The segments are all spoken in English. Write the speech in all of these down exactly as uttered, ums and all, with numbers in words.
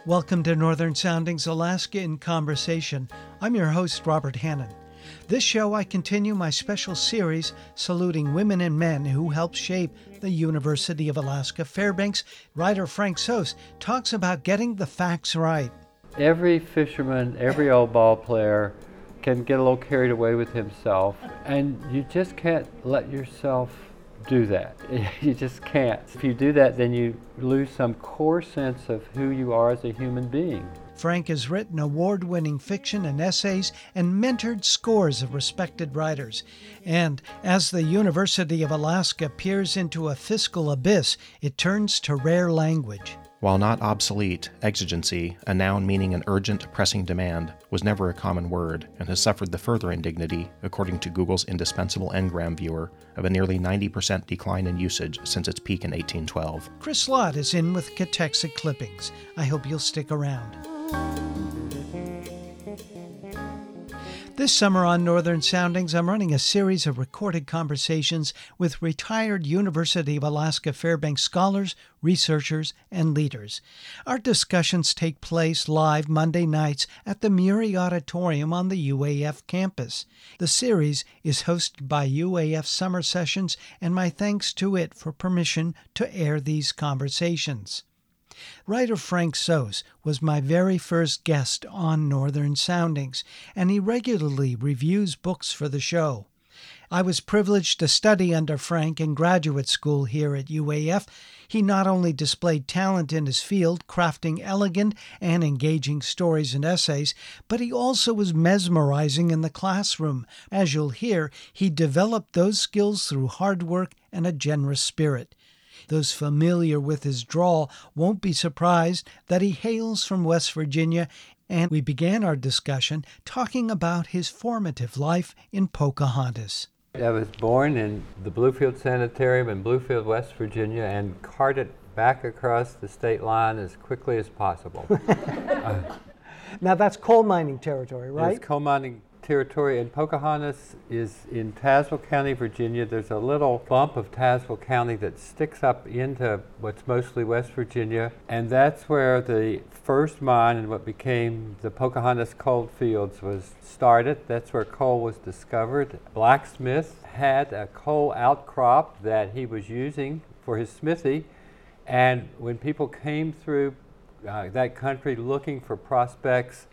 Welcome to Northern Soundings Alaska in Conversation. I'm your host, Robert Hannon. This show, I continue my special series saluting women and men who helped shape the University of Alaska Fairbanks. Writer Frank Soos talks about getting the facts right. Every fisherman, every old ball player can get a little carried away with himself, and you just can't let yourself do that. You just can't. If you do that, then you lose some core sense of who you are as a human being. Frank has written award-winning fiction and essays and mentored scores of respected writers. And as the University of Alaska peers into a fiscal abyss, it turns to rare language. While not obsolete, exigency, a noun meaning an urgent, pressing demand, was never a common word and has suffered the further indignity, according to Google's indispensable Ngram viewer, of a nearly ninety percent decline in usage since its peak in eighteen twelve. Chris Lott is in with Catexic Clippings. I hope you'll stick around. This summer on Northern Soundings, I'm running a series of recorded conversations with retired University of Alaska Fairbanks scholars, researchers, and leaders. Our discussions take place live Monday nights at the Muri Auditorium on the U A F campus. The series is hosted by U A F Summer Sessions, and my thanks to it for permission to air these conversations. Writer Frank Soos was my very first guest on Northern Soundings, and he regularly reviews books for the show. I was privileged to study under Frank in graduate school here at U A F. He not only displayed talent in his field, crafting elegant and engaging stories and essays, but he also was mesmerizing in the classroom. As you'll hear, he developed those skills through hard work and a generous spirit. Those familiar with his drawl won't be surprised that he hails from West Virginia, and we began our discussion talking about his formative life in Pocahontas. I was born in the Bluefield Sanitarium in Bluefield, West Virginia, and carted back across the state line as quickly as possible. uh, now that's coal mining territory, right? It's coal mining territory, and Pocahontas is in Tazewell County, Virginia. There's a little bump of Tazewell County that sticks up into what's mostly West Virginia, and that's where the first mine and what became the Pocahontas Coal Fields was started. That's where coal was discovered. Blacksmith had a coal outcrop that he was using for his smithy, and when people came through uh, that country looking for prospects,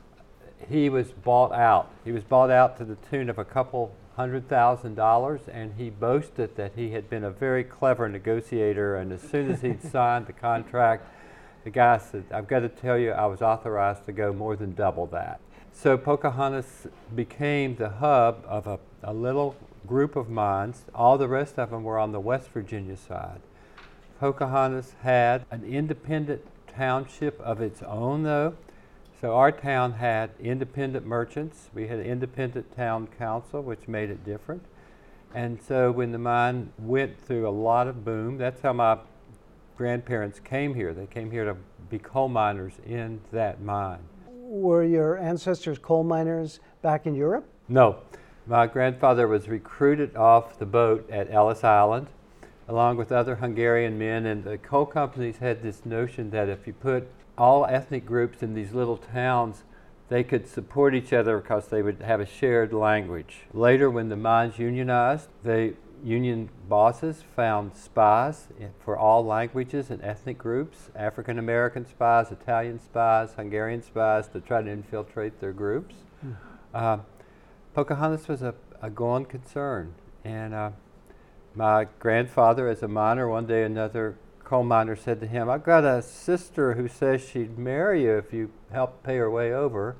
he was bought out. He was bought out to the tune of a couple hundred thousand dollars, and he boasted that he had been a very clever negotiator, and as soon as he'd signed the contract, the guy said, "I've got to tell you, I was authorized to go more than double that." So Pocahontas became the hub of a, a little group of mines. All the rest of them were on the West Virginia side. Pocahontas had an independent township of its own, though. So our town had independent merchants. We had an independent town council, which made it different. And so when the mine went through a lot of boom, that's how my grandparents came here. They came here to be coal miners in that mine. Were your ancestors coal miners back in Europe? No. My grandfather was recruited off the boat at Ellis Island, along with other Hungarian men, and the coal companies had this notion that if you put all ethnic groups in these little towns, they could support each other because they would have a shared language. Later, when the mines unionized, the union bosses found spies for all languages and ethnic groups, African American spies, Italian spies, Hungarian spies, to try to infiltrate their groups. Mm. Uh, Pocahontas was a, a going concern, and uh, my grandfather, as a miner, one day another coal miner said to him, "I've got a sister who says she'd marry you if you help pay her way over."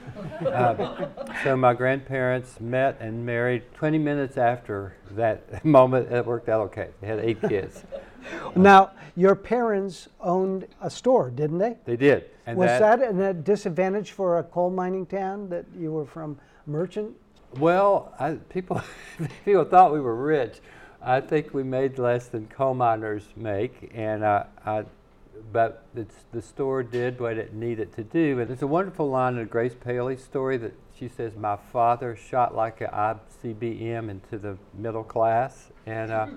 uh, so my grandparents met and married twenty minutes after that moment. It worked out okay. They had eight kids. Now, your parents owned a store, didn't they? They did. And Was that, that a disadvantage for a coal mining town that you were from merchant? Well, I, people, people thought we were rich. I think we made less than coal miners make, and uh, I, but it's, the store did what it needed to do. And there's a wonderful line in Grace Paley's story that she says, "My father shot like an I C B M into the middle class," and uh,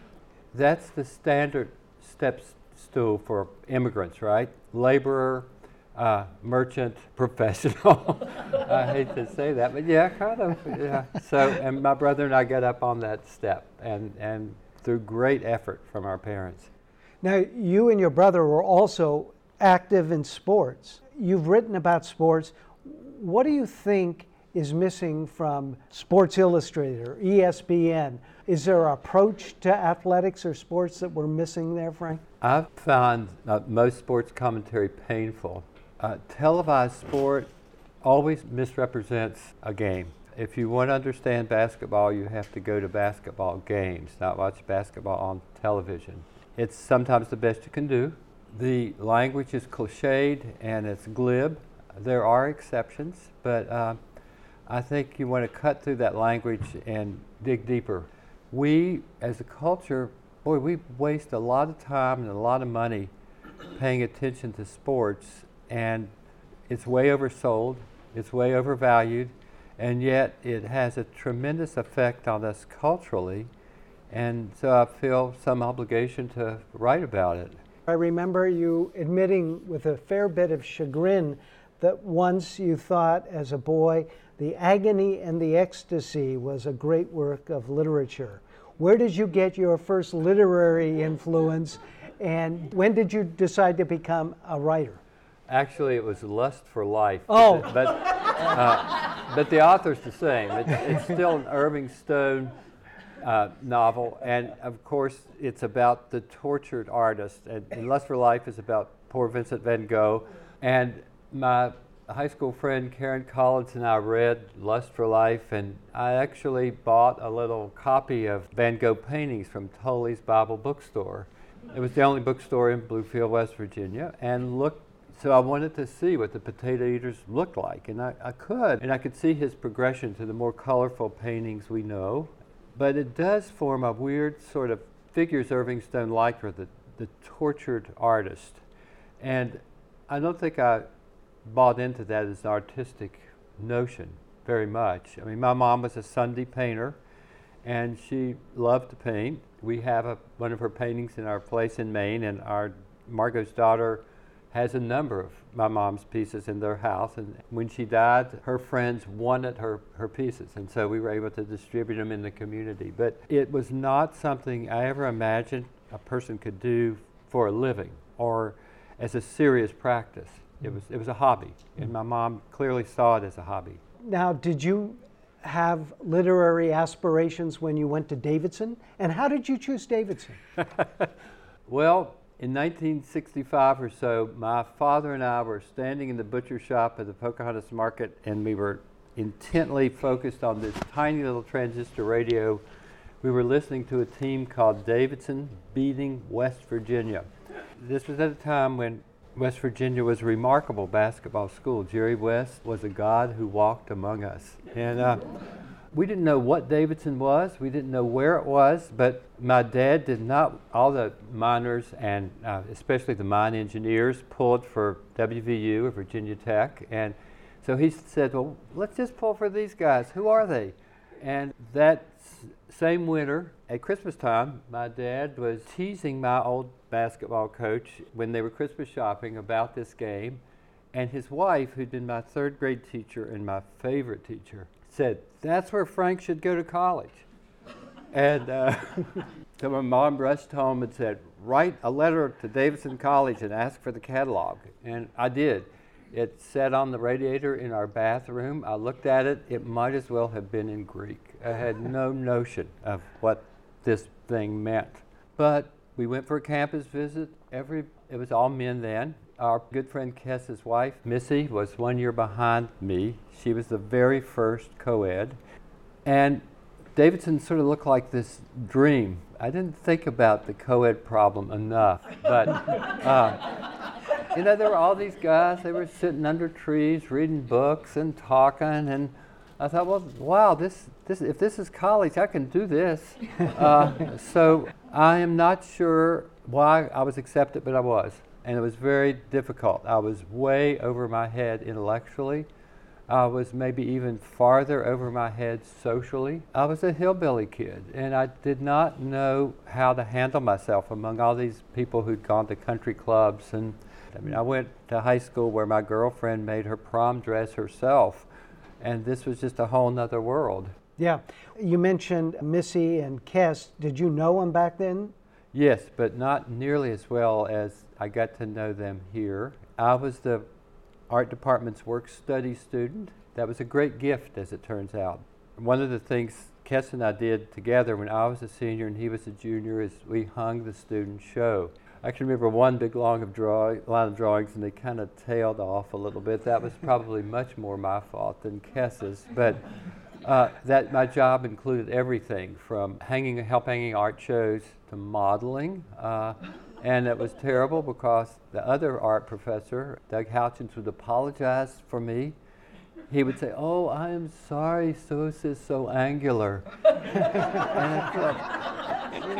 that's the standard step stool for immigrants, right? Laborer, uh, merchant professional. I hate to say that, but yeah, kind of. Yeah. So, and my brother and I got up on that step, and, and through great effort from our parents. Now, you and your brother were also active in sports. You've written about sports. What do you think is missing from Sports Illustrated or E S P N? Is there an approach to athletics or sports that we're missing there, Frank? I've found uh, most sports commentary painful. Uh, televised sport always misrepresents a game. If you want to understand basketball, you have to go to basketball games, not watch basketball on television. It's sometimes the best you can do. The language is cliched and it's glib. There are exceptions, but uh, I think you want to cut through that language and dig deeper. We, as a culture, boy, we waste a lot of time and a lot of money paying attention to sports, and it's way oversold, it's way overvalued, and yet it has a tremendous effect on us culturally, and so I feel some obligation to write about it. I remember you admitting with a fair bit of chagrin that once you thought as a boy, The Agony and the Ecstasy was a great work of literature. Where did you get your first literary influence, and when did you decide to become a writer? Actually, it was Lust for Life. Oh. But, but, uh, but the author's the same. It's, it's still an Irving Stone uh, novel, and of course, it's about the tortured artist. And, and Lust for Life is about poor Vincent van Gogh. And my high school friend Karen Collins and I read Lust for Life, and I actually bought a little copy of Van Gogh paintings from Tolley's Bible Bookstore. It was the only bookstore in Bluefield, West Virginia, and looked. So I wanted to see what the Potato Eaters looked like, and I, I could. And I could see his progression to the more colorful paintings we know. But it does form a weird sort of figures Irving Stone liked her, the, the tortured artist. And I don't think I bought into that as an artistic notion very much. I mean, my mom was a Sunday painter, and she loved to paint. We have a, one of her paintings in our place in Maine, and our Margot's daughter has a number of my mom's pieces in their house, and when she died, her friends wanted her, her pieces, and so we were able to distribute them in the community. But it was not something I ever imagined a person could do for a living or as a serious practice. It was, it was a hobby, and my mom clearly saw it as a hobby. Now, did you have literary aspirations when you went to Davidson? And how did you choose Davidson? Well, in nineteen sixty-five or so, my father and I were standing in the butcher shop at the Pocahontas Market, and we were intently focused on this tiny little transistor radio. We were listening to a team called Davidson beating West Virginia. This was at a time when West Virginia was a remarkable basketball school. Jerry West was a god who walked among us. And uh, we didn't know what Davidson was. We didn't know where it was, but my dad did not. All the miners, and uh, especially the mine engineers, pulled for W V U or Virginia Tech. And so he said, well, let's just pull for these guys. Who are they? And that s- same winter, at Christmas time, my dad was teasing my old basketball coach when they were Christmas shopping about this game. And his wife, who'd been my third grade teacher and my favorite teacher, said, that's where Frank should go to college. And uh, so my mom rushed home and said, write a letter to Davidson College and ask for the catalog. And I did. It sat on the radiator in our bathroom. I looked at it. It might as well have been in Greek. I had no notion of what this thing meant. But we went for a campus visit. Every it was all men then. Our good friend Kess's wife, Missy, was one year behind me. She was the very first co-ed. And Davidson sort of looked like this dream. I didn't think about the co-ed problem enough. But, uh, you know, there were all these guys. They were sitting under trees, reading books and talking. And I thought, well, wow, this, this, if this is college, I can do this. Uh, so I am not sure why I was accepted, but I was. And it was very difficult. I was way over my head intellectually. I was maybe even farther over my head socially. I was a hillbilly kid, and I did not know how to handle myself among all these people who'd gone to country clubs. And I mean, I went to high school where my girlfriend made her prom dress herself, and this was just a whole nother world. Yeah. You mentioned Missy and Kes. Did you know them back then? Yes, but not nearly as well as I got to know them here. I was the art department's work study student. That was a great gift, as it turns out. One of the things Kes and I did together when I was a senior and he was a junior is we hung the student show. I can remember one big long of draw, line of drawings, and they kind of tailed off a little bit. That was probably much more my fault than Kes's, but uh, that my job included everything from hanging, help hanging art shows to modeling. Uh, And it was terrible because the other art professor, Doug Houchins, would apologize for me. He would say, "Oh, I am sorry, Sos is so angular." And I thought, you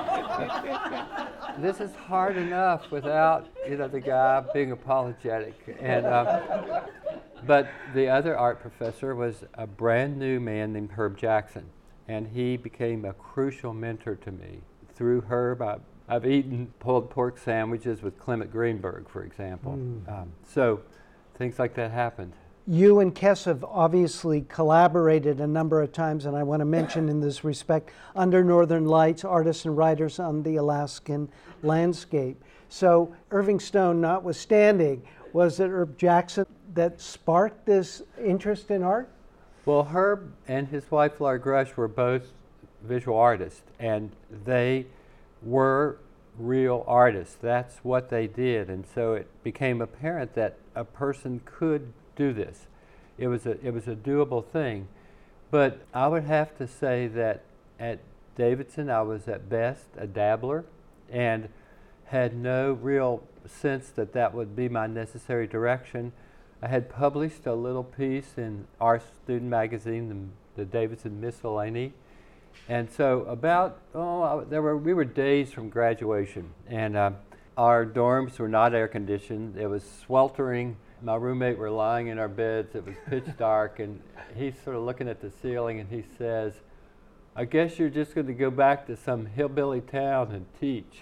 know, this is hard enough without, you know, the guy being apologetic. And uh, but the other art professor was a brand new man named Herb Jackson, and he became a crucial mentor to me. Through Herb, I I've eaten pulled pork sandwiches with Clement Greenberg, for example. Mm. Um, so things like that happened. You and Kes have obviously collaborated a number of times, and I want to mention in this respect, Under Northern Lights, Artists and Writers on the Alaskan Landscape. So Irving Stone notwithstanding, was it Herb Jackson that sparked this interest in art? Well, Herb and his wife Laura Grush were both visual artists, and they were real artists. That's what they did, and so it became apparent that a person could do this. It was a it was a doable thing. But I would have to say that at Davidson I was at best a dabbler and had no real sense that that would be my necessary direction. I had published a little piece in our student magazine, the, the Davidson Miscellany. And so about, oh, there were, we were days from graduation, and uh, our dorms were not air conditioned. It was sweltering. My roommate were lying in our beds. It was pitch dark, and he's sort of looking at the ceiling, and he says, "I guess you're just going to go back to some hillbilly town and teach."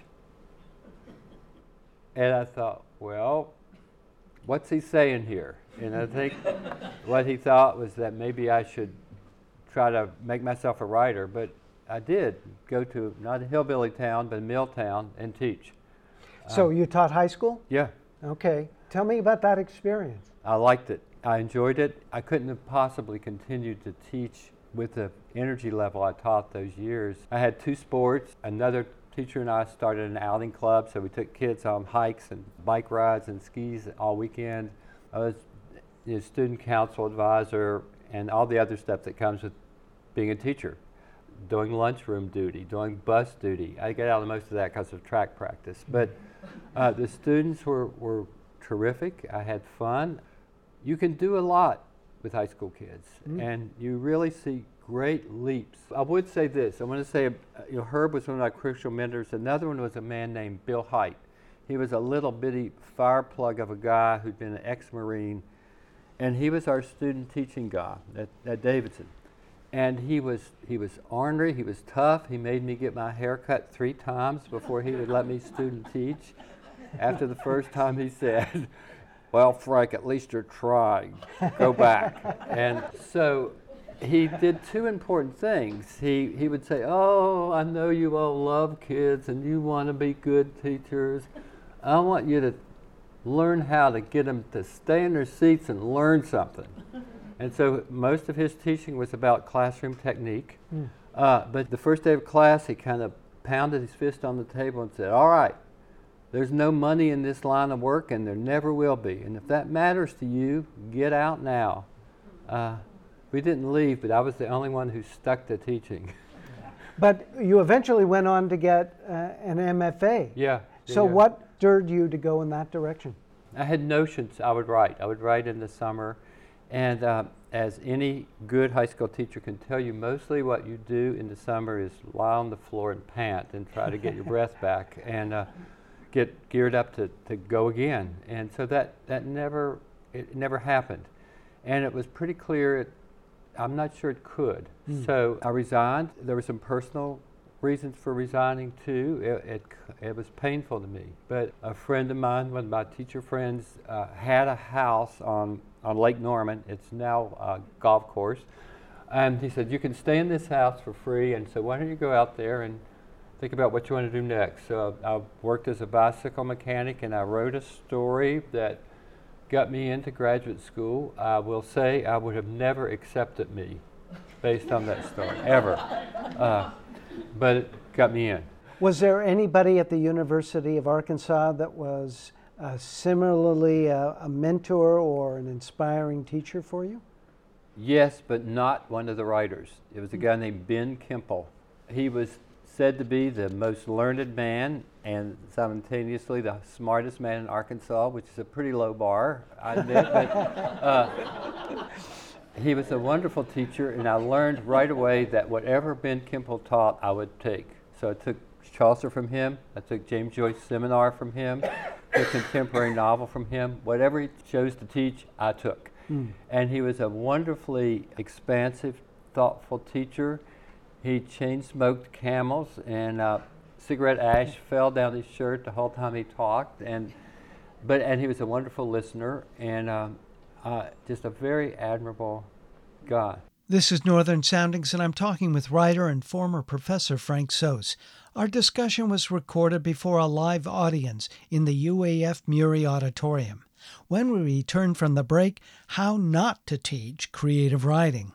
And I thought, well, what's he saying here? And I think what he thought was that maybe I should try to make myself a writer, but I did go to not a hillbilly town, but a mill town and teach. So um, you taught high school? Yeah. Okay. Tell me about that experience. I liked it. I enjoyed it. I couldn't have possibly continued to teach with the energy level I taught those years. I had two sports. Another teacher and I started an outing club, so we took kids on hikes and bike rides and skis all weekend. I was a student council advisor and all the other stuff that comes with being a teacher, doing lunchroom duty, doing bus duty. I get out of most of that because of track practice. But uh, the students were, were terrific. I had fun. You can do a lot with high school kids, mm-hmm. and you really see great leaps. I would say this. I want to say, uh, you know, Herb was one of my crucial mentors. Another one was a man named Bill Height. He was a little bitty fire plug of a guy who'd been an ex-Marine, and he was our student teaching guy at, at Davidson. And he was he was ornery, he was tough. He made me get my hair cut three times before he would let me student teach. After the first time he said, "Well, Frank, at least you're trying. Go back." And so he did two important things. He he would say, "Oh, I know you all love kids and you want to be good teachers. I want you to learn how to get them to stay in their seats and learn something." And so most of his teaching was about classroom technique. Mm. Uh, but the first day of class, he kind of pounded his fist on the table and said, "All right, there's no money in this line of work, and there never will be. And if that matters to you, get out now." Uh, we didn't leave, but I was the only one who stuck to teaching. But you eventually went on to get uh, an M F A. Yeah. So yeah. What stirred you to go in that direction? I had notions I would write. I would write in the summer. And uh, as any good high school teacher can tell you, mostly what you do in the summer is lie on the floor and pant and try to get your breath back and uh, get geared up to, to go again. And so that, that never, it never happened. and it was pretty clear it, I'm not sure it could. Mm. So I resigned. There were some personal reasons for resigning too. It, it, it was painful to me. But a friend of mine, one of my teacher friends, uh, had a house on, on Lake Norman. It's now a golf course. And he said, you can stay in this house for free, and so why don't you go out there and think about what you want to do next. So I worked as a bicycle mechanic, and I wrote a story that got me into graduate school. I will say I would have never accepted me based on that story, ever. Uh, but it got me in. Was there anybody at the University of Arkansas that was uh, similarly a, a mentor or an inspiring teacher for you? Yes, but not one of the writers. It was a guy named Ben Kimple. He was said to be the most learned man and simultaneously the smartest man in Arkansas, which is a pretty low bar, I admit. But uh, he was a wonderful teacher, and I learned right away that whatever Ben Kimple taught, I would take. So I took Chaucer from him, I took James Joyce seminar from him, took contemporary novel from him. Whatever he chose to teach, I took. Mm. And he was a wonderfully expansive, thoughtful teacher. He chain-smoked camels, and uh, cigarette ash fell down his shirt the whole time he talked. And but and he was a wonderful listener, and um, uh, just a very admirable guy. This is Northern Soundings, and I'm talking with writer and former professor Frank Soos. Our discussion was recorded before a live audience in the U A F Murray Auditorium. When we return from the break, how not to teach creative writing.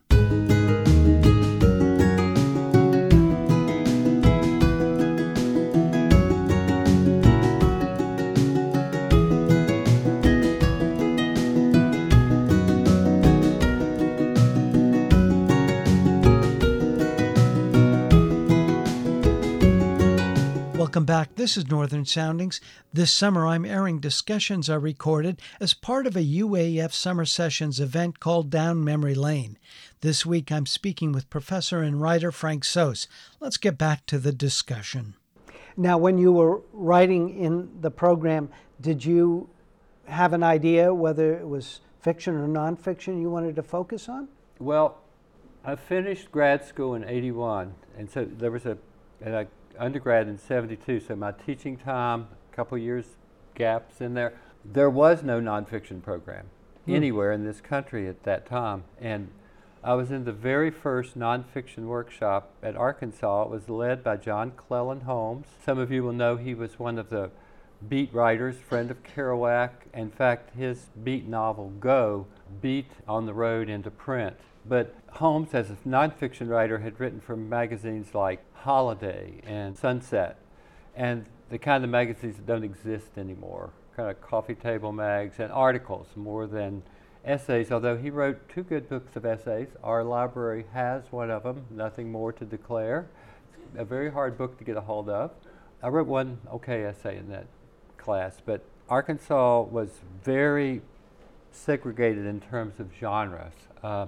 Welcome back. This is Northern Soundings. This summer, I'm airing discussions I recorded as part of a U A F Summer Sessions event called Down Memory Lane. This week, I'm speaking with professor and writer Frank Soos. Let's get back to the discussion. Now, when you were writing in the program, did you have an idea whether it was fiction or nonfiction you wanted to focus on? Well, I finished grad school in eighty-one, and so there was a, and I undergrad in seventy-two, so my teaching time, a couple years gaps in there. There was no nonfiction program hmm. anywhere in this country at that time, and I was in the very first nonfiction workshop at Arkansas. It was led by John Cleland Holmes. Some of you will know he was one of the beat writers, friend of Kerouac. In fact, his beat novel, Go, beat On the Road into print. But Holmes, as a nonfiction writer, had written for magazines like Holiday and Sunset, and the kind of magazines that don't exist anymore, kind of coffee table mags and articles more than essays, although he wrote two good books of essays. Our library has one of them, Nothing More to Declare. It's a very hard book to get a hold of. I wrote one okay essay in that class, but Arkansas was very segregated in terms of genres. Uh,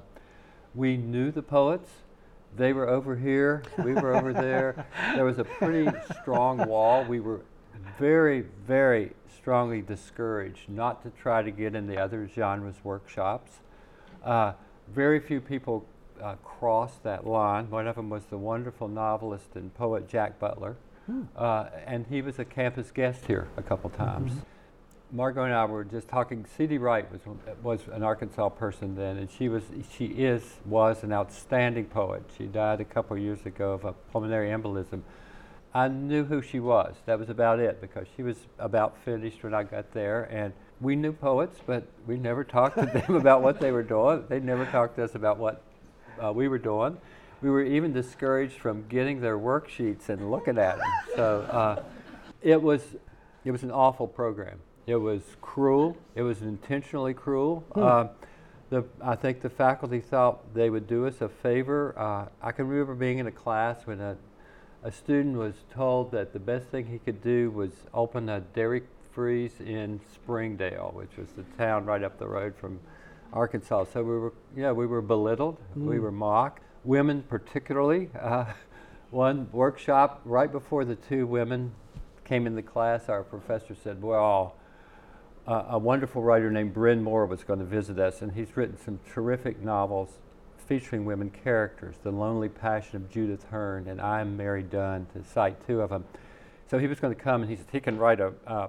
we knew the poets. They were over here, we were over there. There was a pretty strong wall. We were very, very strongly discouraged not to try to get in the other genres workshops. Uh, very few people uh, crossed that line. One of them was the wonderful novelist and poet Jack Butler, hmm. uh, and he was a campus guest here a couple times. Mm-hmm. Margot and I were just talking. C D Wright was was an Arkansas person then, and she was she is was an outstanding poet. She died a couple of years ago of a pulmonary embolism. I knew who she was. That was about it, because she was about finished when I got there, and we knew poets, but we never talked to them about what they were doing. They never talked to us about what uh, we were doing. We were even discouraged from getting their worksheets and looking at them. So uh, it was it was an awful program. It was cruel. It was intentionally cruel. Hmm. Uh, the, I think the faculty thought they would do us a favor. Uh, I can remember being in a class when a, a student was told that the best thing he could do was open a dairy freeze in Springdale, which was the town right up the road from Arkansas. So we were, yeah, we were belittled. Hmm. We were mocked. Women particularly. Uh, one workshop, right before the two women came in the class, our professor said, well, uh, a wonderful writer named Bryn Moore was going to visit us, and he's written some terrific novels featuring women characters, The Lonely Passion of Judith Hearn and I Am Mary Dunn, to cite two of them. So he was going to come, and he said he can write a, uh,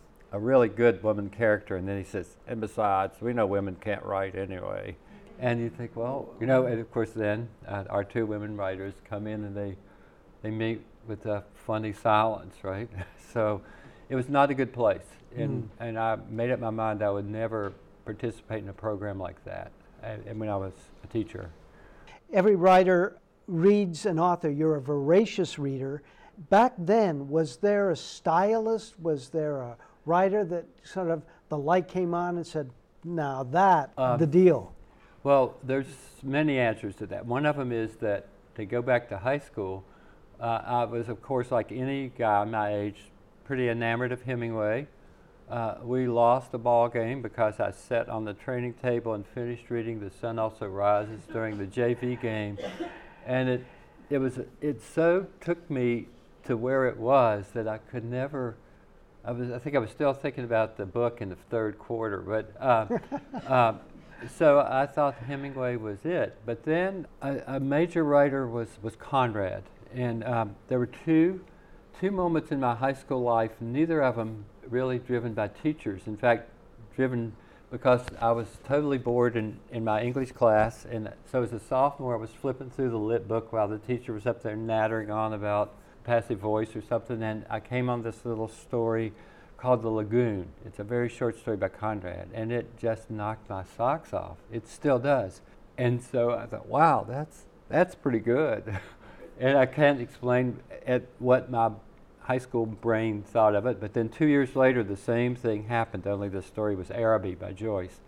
a really good woman character, and then he says, and besides, we know women can't write anyway. And you think, well, you know, and of course then uh, our two women writers come in and they they meet with a funny silence, right? So it was not a good place. And, mm. and I made up my mind I would never participate in a program like that, and, and when I was a teacher. Every writer reads an author. You're a voracious reader. Back then, was there a stylist? Was there a writer that sort of the light came on and said, now that, uh, the deal? Well, there's many answers to that. One of them is that, to go back to high school, uh, I was, of course, like any guy my age, pretty enamored of Hemingway. Uh, we lost the ball game because I sat on the training table and finished reading The Sun Also Rises during the J V game, and it it was it so took me to where it was that I could never. I was I think I was still thinking about the book in the third quarter, but uh, uh, so I thought Hemingway was it. But then a, a major writer was was Conrad, and um, there were two two moments in my high school life. Neither of them really driven by teachers. In fact, driven because I was totally bored in, in my English class, and so as a sophomore I was flipping through the lit book while the teacher was up there nattering on about passive voice or something, and I came on this little story called The Lagoon. It's a very short story by Conrad, and it just knocked my socks off. It still does. And so I thought, wow, that's that's pretty good. And I can't explain at what my high school brain thought of it, but then two years later the same thing happened, only the story was Araby by Joyce.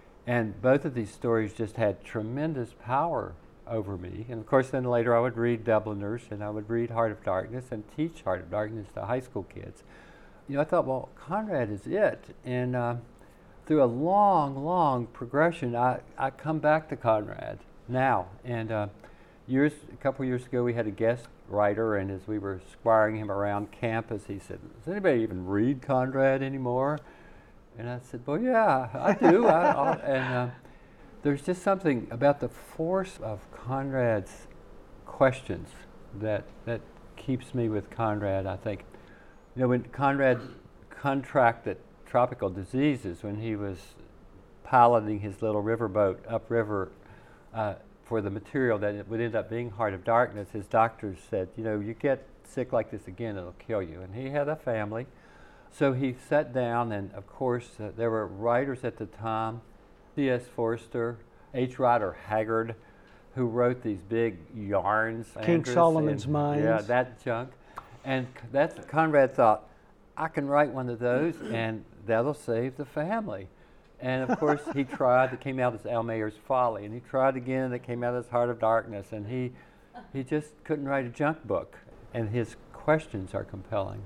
And both of these stories just had tremendous power over me. And of course then later I would read Dubliners, and I would read Heart of Darkness and teach Heart of Darkness to high school kids. You know, I thought, well, Conrad is it. And uh, through a long, long progression, I, I come back to Conrad now. And uh, years, a couple years ago we had a guest writer, and as we were squiring him around campus, he said, does anybody even read Conrad anymore? And I said, well, yeah, I do. I, I'll, and uh, there's just something about the force of Conrad's questions that that keeps me with Conrad, I think. You know, when Conrad contracted tropical diseases, when he was piloting his little riverboat upriver, uh, for the material that it would end up being Heart of Darkness, his doctors said, you know, you get sick like this again, it'll kill you. And he had a family. So he sat down, and of course, uh, there were writers at the time, C S Forster, H. Rider Haggard, who wrote these big yarns. King Andrus Solomon's and, Mines. Yeah, that junk. And that's, Conrad thought, I can write one of those, and that'll save the family. And of course, he tried. It came out as Al Mayer's Folly, and he tried again, and it came out as Heart of Darkness, and he he just couldn't write a junk book. And his questions are compelling.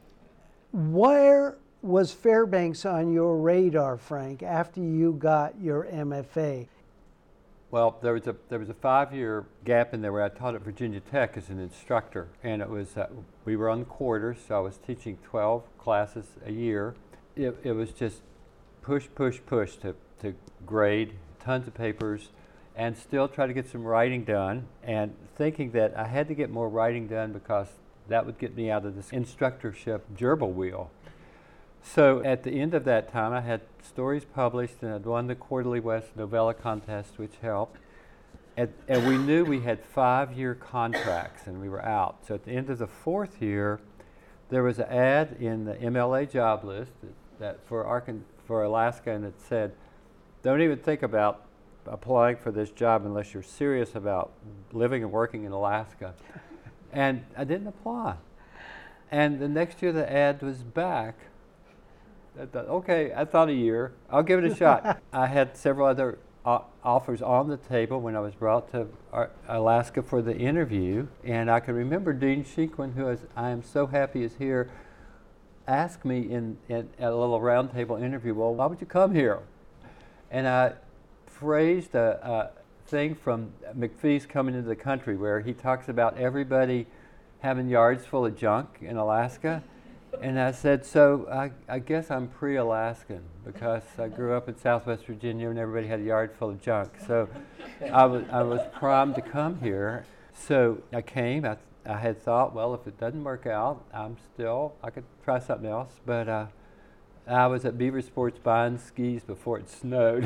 Where was Fairbanks on your radar, Frank, after you got your M F A? Well, there was a there was a five-year gap in there where I taught at Virginia Tech as an instructor, and it was uh, we were on the quarters, so I was teaching twelve classes a year. It it was just push, push, push to, to grade tons of papers and still try to get some writing done, and thinking that I had to get more writing done because that would get me out of this instructorship gerbil wheel. So at the end of that time, I had stories published, and I'd won the Quarterly West Novella Contest, which helped. And, and we knew we had five-year contracts, and we were out. So at the end of the fourth year, there was an ad in the M L A job list that, that for Arkansas, for Alaska, and it said, don't even think about applying for this job unless you're serious about living and working in Alaska. And I didn't apply. And the next year the ad was back. I thought, okay, I thought a year, I'll give it a shot. I had several other uh, offers on the table when I was brought to Ar- Alaska for the interview, and I can remember Dean Shequin, who is, I am so happy is here, asked me in, in a little roundtable interview, well, why would you come here? And I phrased a, a thing from McPhee's Coming into the Country, where he talks about everybody having yards full of junk in Alaska. And I said, so I, I guess I'm pre-Alaskan because I grew up in Southwest Virginia and everybody had a yard full of junk. So I was, I was primed to come here. So I came. I, I had thought, well, if it doesn't work out, I'm still, I could try something else. But uh, I was at Beaver Sports buying skis before it snowed.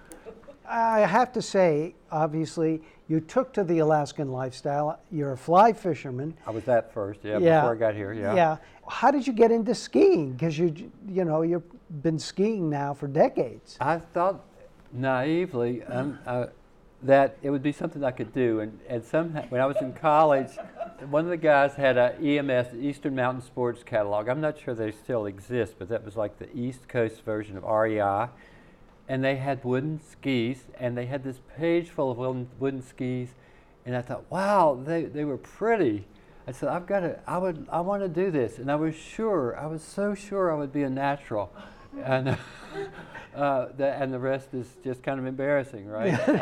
I have to say, obviously, you took to the Alaskan lifestyle. You're a fly fisherman. I was that first, yeah, Yeah. before I got here, yeah. Yeah. How did you get into skiing? Because you, you know, you've been skiing now for decades. I thought naively um, uh, that it would be something I could do. And, and somehow, when I was in college, one of the guys had a E M S, Eastern Mountain Sports Catalog. I'm not sure they still exist, but that was like the East Coast version of R E I. And they had wooden skis, and they had this page full of wooden, wooden skis, and I thought, wow, they, they were pretty. I said, I've got to, I would, I want to do this, and I was sure, I was so sure I would be a natural, and uh, the, and the rest is just kind of embarrassing, right? uh,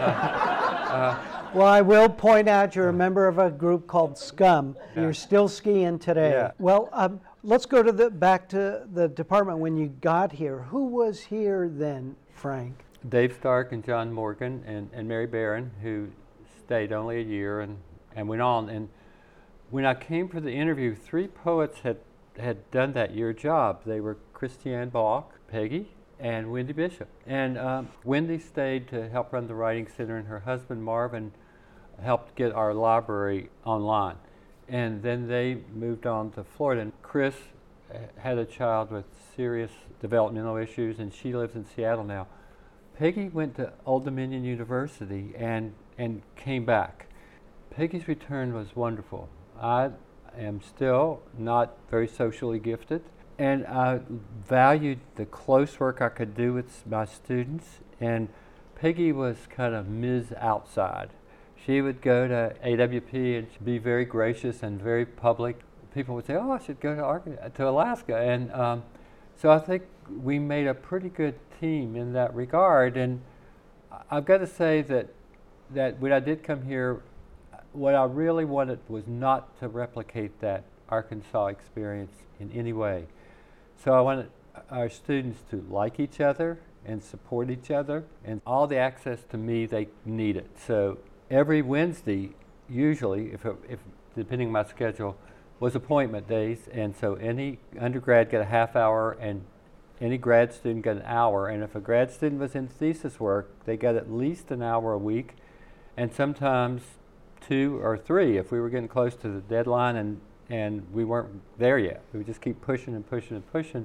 uh, Well, I will point out you're a member of a group called Scum. Yeah. You're still skiing today. Yeah. Well, um, let's go to the back to the department when you got here. Who was here then, Frank? Dave Stark and John Morgan and, and Mary Barron, who stayed only a year and, and went on. And when I came for the interview, three poets had, had done that year job. They were Christiane Bach, Peggy, and Wendy Bishop. And um, Wendy stayed to help run the Writing Center, and her husband Marvin helped get our library online. And then they moved on to Florida. And Chris uh, had a child with serious developmental issues, and she lives in Seattle now. Peggy went to Old Dominion University and, and came back. Peggy's return was wonderful. I am still not very socially gifted, and I valued the close work I could do with my students, and Peggy was kind of Miz Outside. She would go to A W P and she'd be very gracious and very public. People would say, oh, I should go to, Ar- to Alaska. And um, so I think we made a pretty good team in that regard. And I've got to say that, that when I did come here, what I really wanted was not to replicate that Arkansas experience in any way. So I wanted our students to like each other and support each other, and all the access to me they needed. So every Wednesday, usually, if, it, if depending on my schedule, was appointment days, and so any undergrad got a half hour and any grad student got an hour, and if a grad student was in thesis work, they got at least an hour a week, and sometimes two or three if we were getting close to the deadline and, and we weren't there yet. We would just keep pushing and pushing and pushing.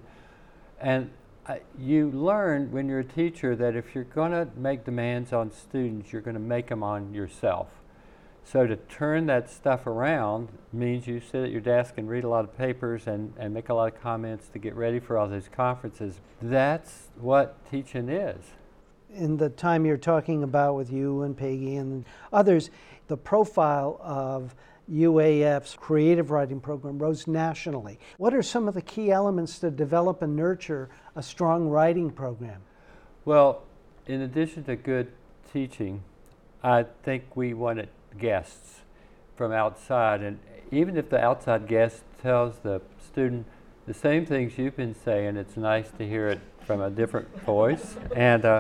And I, you learn when you're a teacher that if you're going to make demands on students, you're going to make them on yourself. So to turn that stuff around means you sit at your desk and read a lot of papers and, and make a lot of comments to get ready for all those conferences. That's what teaching is. In the time you're talking about with you and Peggy and others, the profile of U A F's creative writing program rose nationally. What are some of the key elements to develop and nurture a strong writing program? Well, in addition to good teaching, I think we wanted guests from outside, and even if the outside guest tells the student the same things you've been saying, it's nice to hear it from a different voice. And uh,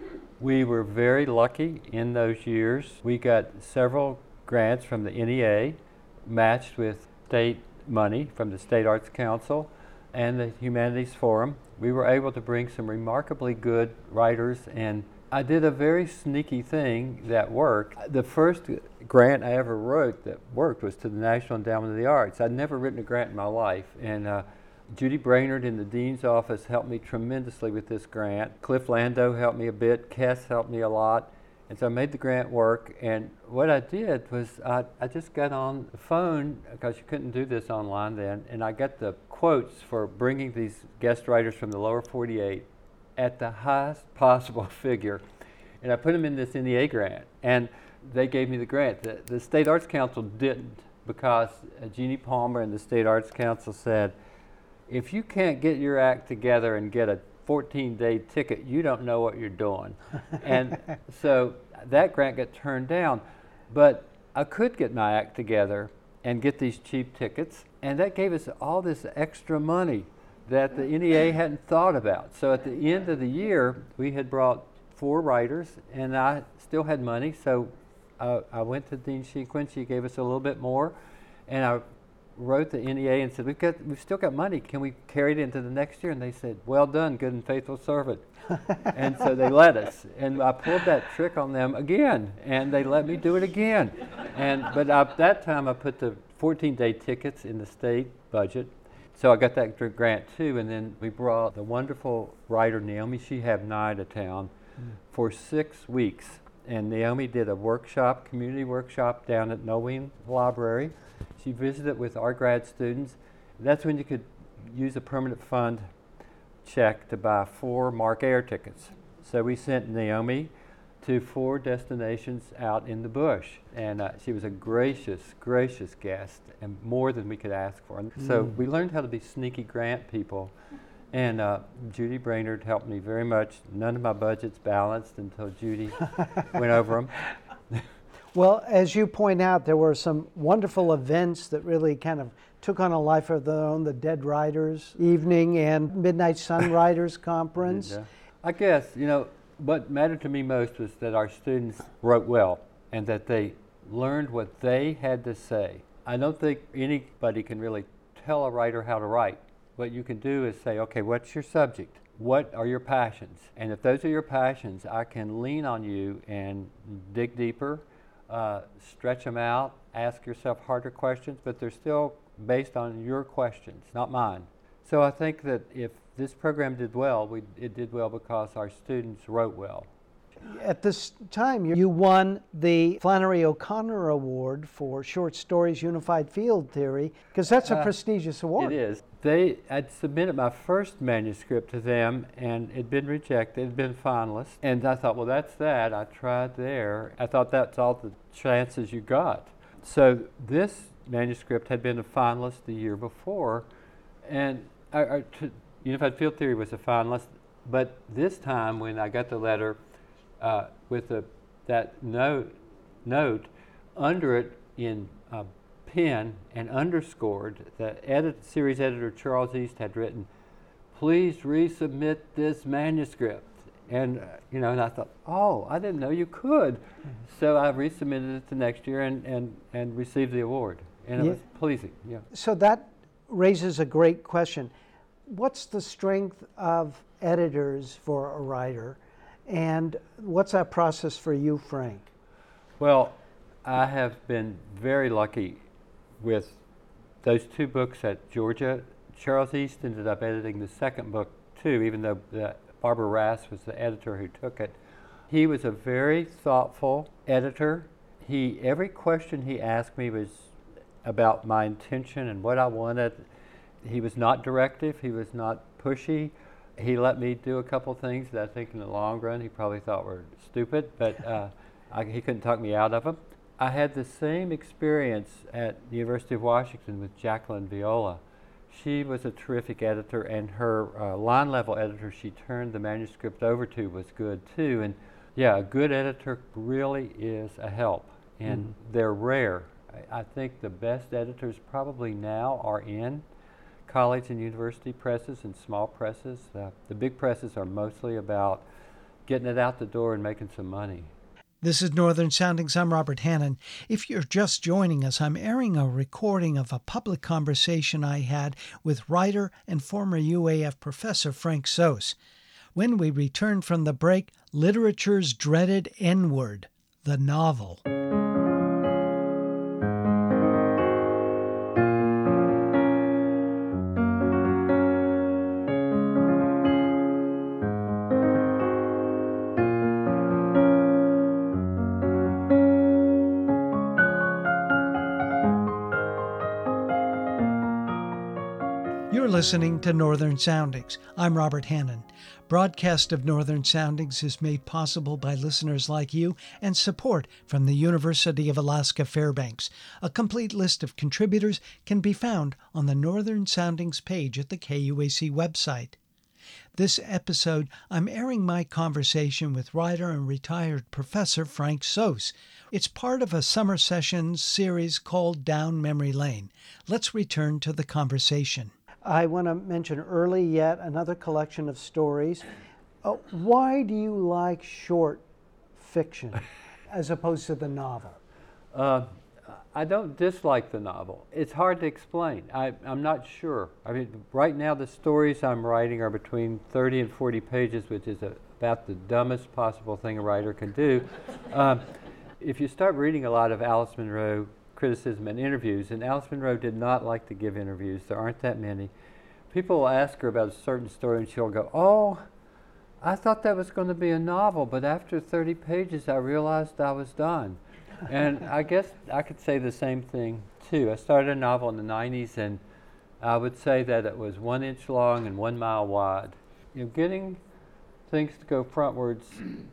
we were very lucky in those years. We got several grants from the N E A, matched with state money from the State Arts Council and the Humanities Forum. We were able to bring some remarkably good writers, and I did a very sneaky thing that worked. The first grant I ever wrote that worked was to the National Endowment of the Arts. I'd never written a grant in my life, and uh, Judy Brainerd in the Dean's office helped me tremendously with this grant. Cliff Lando helped me a bit, Kess helped me a lot, and so I made the grant work. And what I did was I, I just got on the phone, because you couldn't do this online then, and I got the quotes for bringing these guest writers from the lower forty-eight at the highest possible figure, and I put them in this N E A grant, and they gave me the grant. The, the State Arts Council didn't, because uh, Jeannie Palmer and the State Arts Council said, if you can't get your act together and get a fourteen day ticket, you don't know what you're doing. And so that grant got turned down, but I could get my act together and get these cheap tickets, And that gave us all this extra money that the N E A hadn't thought about. So at the end of the year, we had brought four writers, and I still had money, so uh, I went to Dean Shinquin. She gave us a little bit more, and I wrote the N E A and said, we've got, we've still got money. Can we carry it into the next year? And they said, well done, good and faithful servant. And so they let us, and I pulled that trick on them again, and they let me do it again. And but at that time, I put the fourteen-day tickets in the state budget, so I got that dr- grant too. And then we brought the wonderful writer Naomi Shihab Nye to town mm. for six weeks. And Naomi did a workshop, community workshop down at Nolene Library. She visited with our grad students. That's when you could use a permanent fund check to buy four Mark Air tickets. So we sent Naomi to four destinations out in the bush. And uh, she was a gracious, gracious guest, and more than we could ask for. And mm. So we learned how to be sneaky grant people. And uh, Judy Brainerd helped me very much. None of my budget's balanced until Judy went over them. Well, as you point out, there were some wonderful events that really kind of took on a life of their own, the Dead Writers Evening and Midnight Sun Writers Conference. Yeah. I guess, you know, what mattered to me most was that our students wrote well and that they learned what they had to say. I don't think anybody can really tell a writer how to write. What you can do is say, okay, what's your subject? What are your passions? And if those are your passions, I can lean on you and dig deeper, uh, stretch them out, ask yourself harder questions, but they're still based on your questions, not mine. So I think that if this program did well, we, it did well because our students wrote well. At this time, you won the Flannery O'Connor Award for Short Stories Unified Field Theory, because that's a uh, prestigious award. It is. They, I'd submitted my first manuscript to them, and it had been rejected, it had been finalist. And I thought, well, that's that. I tried there. I thought that's all the chances you got. So this manuscript had been a finalist the year before, and our, our t- Unified Field Theory was a finalist. But this time, when I got the letter, Uh, with a, that note, note under it in uh, pen and underscored, the edit, series editor Charles East had written, "Please resubmit this manuscript." And uh, you know, and I thought, oh, I didn't know you could. Mm-hmm. So I resubmitted it the next year and and and received the award, and it yeah. was pleasing. Yeah. So that raises a great question. What's the strength of editors for a writer? And what's that process for you, Frank? Well, I have been very lucky with those two books at Georgia. Charles East ended up editing the second book too, even though the, Barbara Rass was the editor who took it. He was a very thoughtful editor. He every question he asked me was about my intention and what I wanted. He was not directive. He was not pushy. He let me do a couple things that I think in the long run he probably thought were stupid, but uh, I, he couldn't talk me out of them. I had the same experience at the University of Washington with Jacqueline Viola. She was a terrific editor, and her uh, line level editor she turned the manuscript over to was good too. And yeah, a good editor really is a help, and mm-hmm. they're rare. I, I think the best editors probably now are in college and university presses and small presses. Uh, the big presses are mostly about getting it out the door and making some money. This is Northern Soundings. I'm Robert Hannon. If you're just joining us, I'm airing a recording of a public conversation I had with writer and former U A F professor Frank Soos. When we return from the break, literature's dreaded N-word, the novel. Listening to Northern Soundings. I'm Robert Hannon. Broadcast of Northern Soundings is made possible by listeners like you and support from the University of Alaska Fairbanks. A complete list of contributors can be found on the Northern Soundings page at the K U A C website. This episode, I'm airing my conversation with writer and retired professor Frank Soce. It's part of a summer sessions series called Down Memory Lane. Let's return to the conversation. I want to mention early yet another collection of stories. Uh, why do you like short fiction as opposed to the novel? Uh, I don't dislike the novel. It's hard to explain. I, I'm not sure. I mean, right now the stories I'm writing are between thirty and forty pages, which is a, about the dumbest possible thing a writer can do. um, if you start reading a lot of Alice Munro criticism and interviews, and Alice Munro did not like to give interviews, there aren't that many, people will ask her about a certain story and she'll go, oh, I thought that was going to be a novel, but after thirty pages I realized I was done. And I guess I could say the same thing too. I started a novel in the nineties, and I would say that it was one inch long and one mile wide. You know, getting things to go frontwards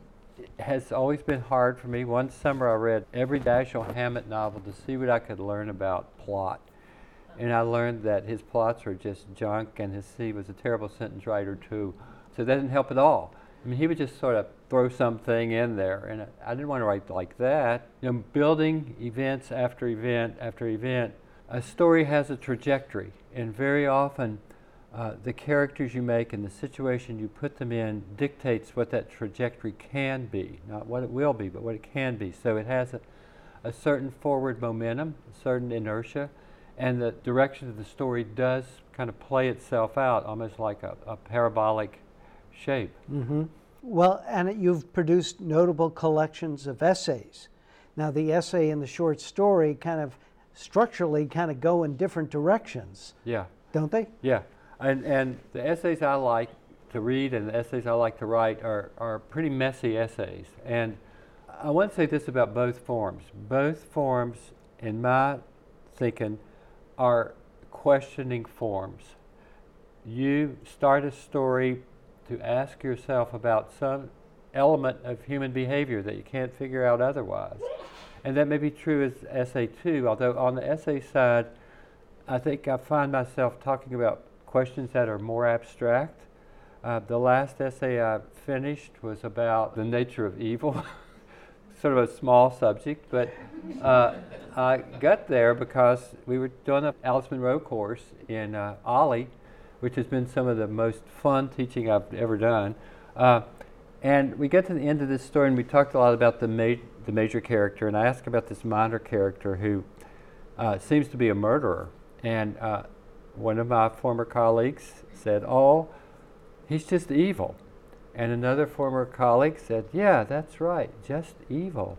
has always been hard for me. One summer I read every Dashiell Hammett novel to see what I could learn about plot. And I learned that his plots were just junk, and his, he was a terrible sentence writer too. So that didn't help at all. I mean, he would just sort of throw something in there, and I didn't want to write like that. You know, building events after event after event, a story has a trajectory, and very often uh, the characters you make and the situation you put them in dictates what that trajectory can be, not what it will be, but what it can be. So it has a, a certain forward momentum, a certain inertia, and the direction of the story does kind of play itself out, almost like a, a parabolic shape. Mm-hmm. Well, and you've produced notable collections of essays. Now, the essay and the short story kind of structurally kind of go in different directions. Yeah. Don't they? Yeah. And and the essays I like to read and the essays I like to write are, are pretty messy essays. And I want to say this about both forms. Both forms, in my thinking, are questioning forms. You start a story to ask yourself about some element of human behavior that you can't figure out otherwise. And that may be true as essay two, although on the essay side, I think I find myself talking about questions that are more abstract. Uh, the last essay I finished was about the nature of evil, sort of a small subject, but uh, I got there because we were doing an Alice Munro course in uh, Ollie, which has been some of the most fun teaching I've ever done. Uh, and we get to the end of this story, and we talked a lot about the, ma- the major character, and I asked about this minor character who uh, seems to be a murderer. And uh, one of my former colleagues said, oh, he's just evil. And another former colleague said, yeah, that's right, just evil.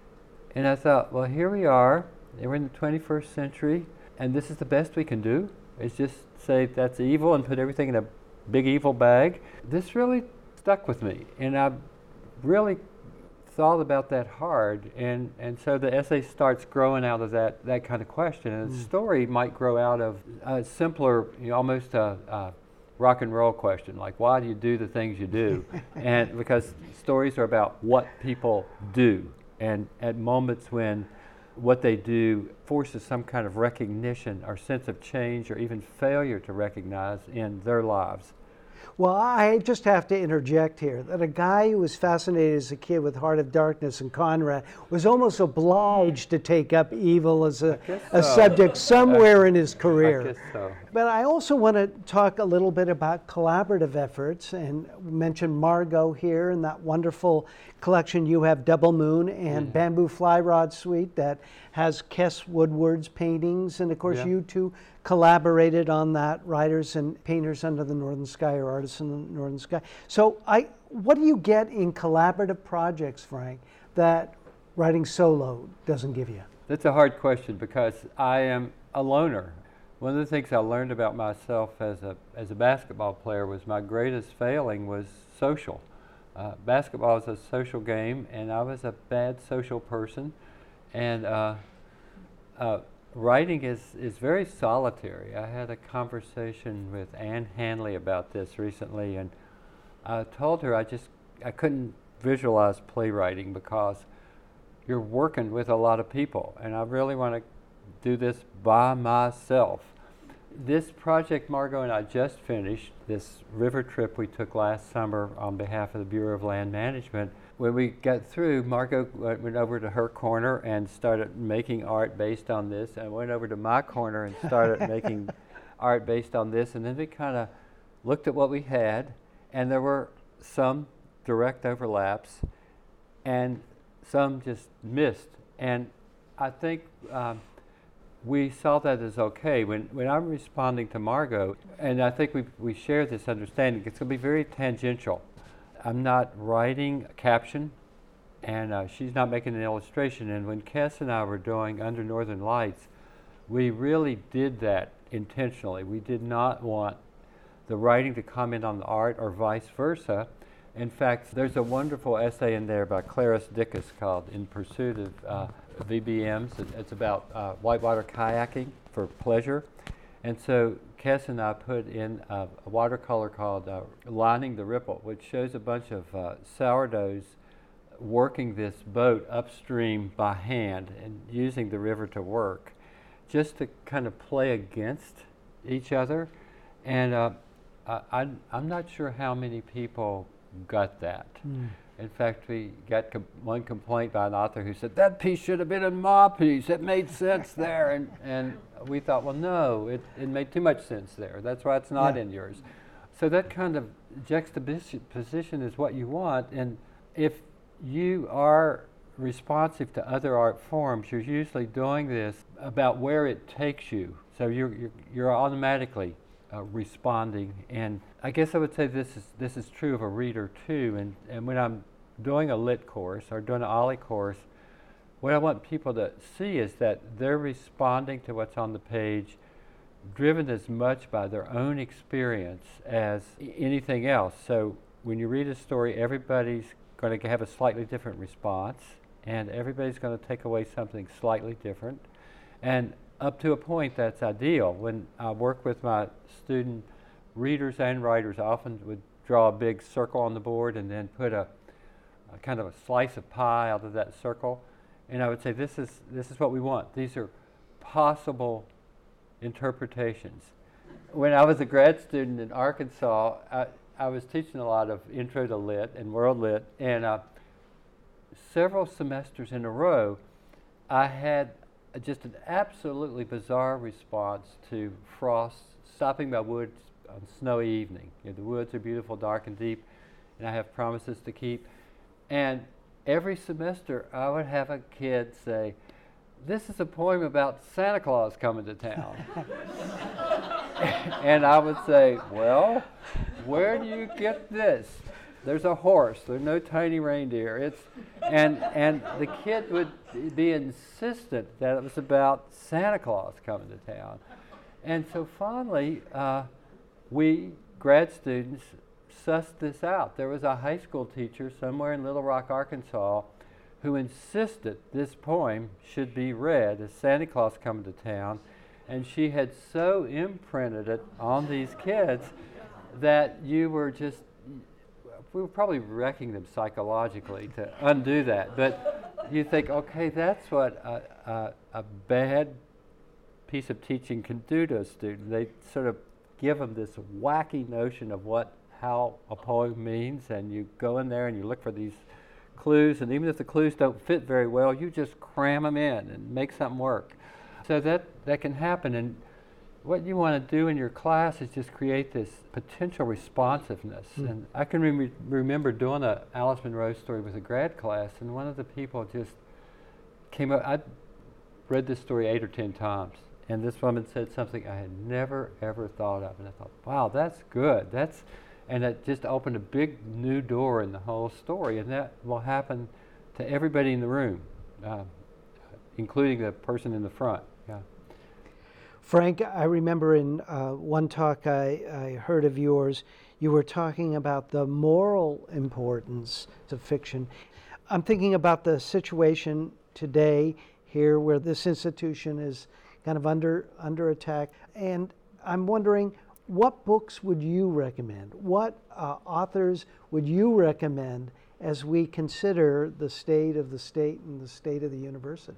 And I thought, well, here we are, we're in the twenty-first century, and this is the best we can do, is just say that's evil and put everything in a big evil bag. This really stuck with me, and I really thought about that hard, and, and so the essay starts growing out of that, that kind of question, and mm. the story might grow out of a simpler, you know, almost a, a rock and roll question, like why do you do the things you do? And because stories are about what people do, and at moments when what they do forces some kind of recognition or sense of change or even failure to recognize in their lives. Well, I just have to interject here that a guy who was fascinated as a kid with Heart of Darkness and Conrad was almost obliged to take up evil as a, a so. subject somewhere in his career. I guess so. But I also want to talk a little bit about collaborative efforts and mention Margot here and that wonderful collection you have, Double Moon and mm. Bamboo Fly Rod Suite, that has Kess Woodward's paintings, and of course yeah. you two collaborated on that, Writers and Painters Under the Northern Sky, or Artists in the Northern Sky. So I, what do you get in collaborative projects, Frank, that writing solo doesn't give you? That's a hard question because I am a loner. One of the things I learned about myself as a, as a basketball player was my greatest failing was social. Uh, basketball is a social game, and I was a bad social person. And uh, uh, writing is, is very solitary. I had a conversation with Anne Hanley about this recently, and I told her I just I couldn't visualize playwriting because you're working with a lot of people, and I really want to do this by myself. this project Margot and I just finished, this river trip we took last summer on behalf of the Bureau of Land Management, when we got through, Margot went over to her corner and started making art based on this, and I went over to my corner and started making art based on this, and then we kind of looked at what we had, and there were some direct overlaps, and some just missed. And I think um, we saw that as okay. When, when I'm responding to Margot, and I think we, we share this understanding, it's going to be very tangential. I'm not writing a caption, and uh, she's not making an illustration. And when Kes and I were doing Under Northern Lights, we really did that intentionally. We did not want the writing to comment on the art or vice versa. In fact, there's a wonderful essay in there by Clarice Dickus called In Pursuit of uh, V B Ms. It's about uh, whitewater kayaking for pleasure. And so Kes and I put in uh, a watercolor called uh, Lining the Ripple, which shows a bunch of uh, sourdoughs working this boat upstream by hand and using the river to work, just to kind of play against each other. And uh, I, I, I'm not sure how many people got that. Mm. In fact, we got com- one complaint by an author who said, that piece should have been in my piece. It made sense there. And, and we thought, well, no, it, it made too much sense there. That's why it's not yeah. in yours. So that kind of juxtaposition is what you want. And if you are responsive to other art forms, you're usually doing this about where it takes you. So you're, you're, you're automatically Uh, responding, and I guess I would say this is this is true of a reader too. And and when I'm doing a lit course or doing an OLLI course, what I want people to see is that they're responding to what's on the page, driven as much by their own experience as I- anything else. So when you read a story, everybody's going to have a slightly different response, and everybody's going to take away something slightly different. And up to a point, that's ideal. When I work with my student readers and writers, I often would draw a big circle on the board and then put a, a kind of a slice of pie out of that circle. And I would say, this is, this is what we want. These are possible interpretations. When I was a grad student in Arkansas, I, I was teaching a lot of Intro to Lit and World Lit, and uh, several semesters in a row, I had just an absolutely bizarre response to frost stopping my woods on a snowy evening. You know, the woods are beautiful, dark and deep, and I have promises to keep. And every semester I would have a kid say, this is a poem about Santa Claus coming to town. And I would say, well, where do you get this? There's a horse, there's no tiny reindeer. It's and and the kid would be insistent that it was about Santa Claus coming to town. And so finally, uh, we grad students sussed this out. There was a high school teacher somewhere in Little Rock, Arkansas, who insisted this poem should be read as Santa Claus coming to town, and she had so imprinted it on these kids that you were just we were probably wrecking them psychologically to undo that. But you think, okay, that's what a, a, a bad piece of teaching can do to a student. They sort of give them this wacky notion of what, how a poem means, and you go in there and you look for these clues, and even if the clues don't fit very well, you just cram them in and make something work. So that, that can happen. And what you want to do in your class is just create this potential responsiveness. Mm. And I can rem- remember doing a Alice Munro story with a grad class, and one of the people just came up. I read this story eight or ten times, and this woman said something I had never ever thought of, and I thought, wow, that's good. That's, and it just opened a big new door in the whole story, and that will happen to everybody in the room, uh, including the person in the front. Yeah. Frank, I remember in uh, one talk I, I heard of yours, you were talking about the moral importance of fiction. I'm thinking about the situation today here where this institution is kind of under under attack, and I'm wondering, what books would you recommend? What uh, authors would you recommend as we consider the state of the state and the state of the university?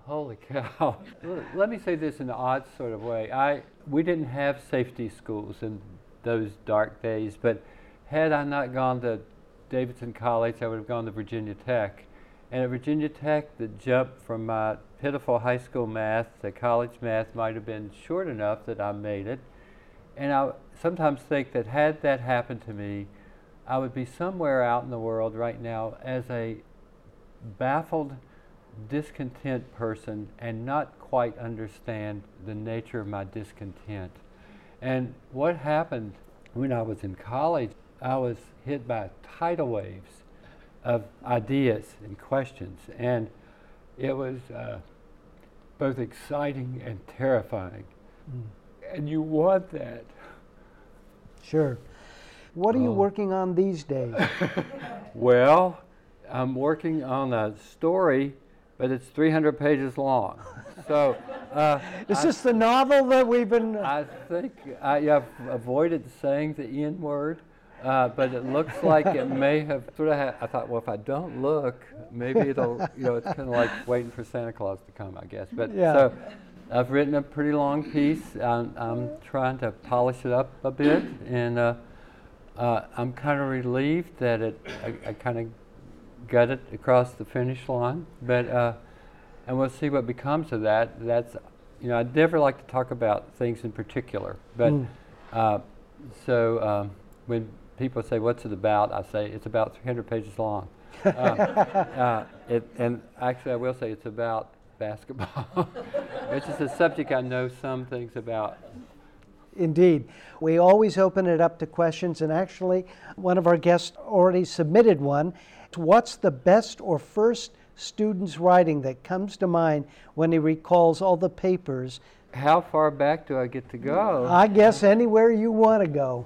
Holy cow. Let me say this in an odd sort of way. I we didn't have safety schools in those dark days, but had I not gone to Davidson College, I would have gone to Virginia Tech. And at Virginia Tech, the jump from my pitiful high school math to college math might have been short enough that I made it. And I sometimes think that had that happened to me, I would be somewhere out in the world right now as a baffled, discontent person and not quite understand the nature of my discontent. And what happened when I was in college, I was hit by tidal waves of ideas and questions, and it was uh, both exciting and terrifying. Mm. And you want that. Sure. What are you Oh. working on these days? Well, I'm working on a story, but it's three hundred pages long. So, uh, Is I, this the novel that we've been... I think I have avoided saying the N word, uh, but it looks like it may have sort of. Ha- I thought, well, if I don't look, maybe it'll. You know, it's kind of like waiting for Santa Claus to come, I guess. But Yeah. so, I've written a pretty long piece. I'm, I'm trying to polish it up a bit, and uh, uh, I'm kind of relieved that it. I, I kind of got it across the finish line, but uh, and we'll see what becomes of that. That's, you know, I'd never like to talk about things in particular, but Mm. uh, so um, when people say, "What's it about?" I say it's about three hundred pages long. uh, uh, it, and actually, I will say it's about basketball, which is a subject I know some things about. Indeed. We always open it up to questions, and actually, one of our guests already submitted one. What's the best or first student's writing that comes to mind when he recalls all the papers? How far back do I get to go? I guess anywhere you want to go.